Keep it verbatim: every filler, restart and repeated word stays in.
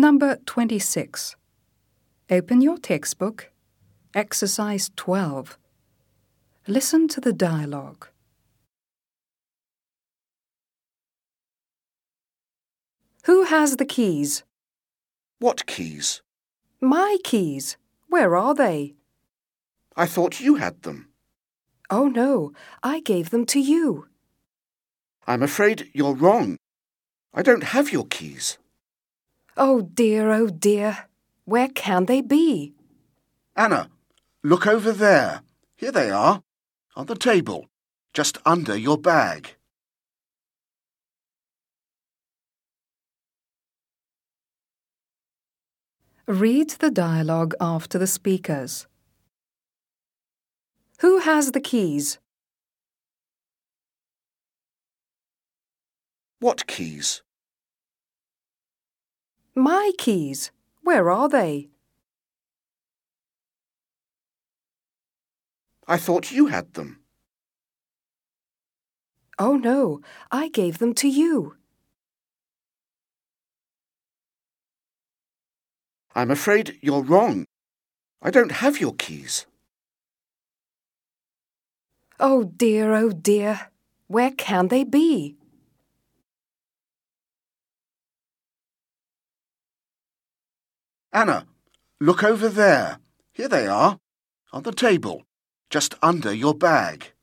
Number twenty-six. Open your textbook. Exercise twelve. Listen to the dialogue. Who has the keys? What keys? My keys. Where are they? I thought you had them. Oh no, I gave them to you. I'm afraid you're wrong. I don't have your keys. Oh dear, oh dear. Where can they be? Anna, look over there. Here they are, on the table, just under your bag. Read the dialogue after the speakers. Who has the keys? What keys? My keys. Where are they? I thought you had them. Oh no, I gave them to you. I'm afraid you're wrong. I don't have your keys. Oh dear, oh dear. Where can they be? Anna, look over there. Here they are, on the table, just under your bag.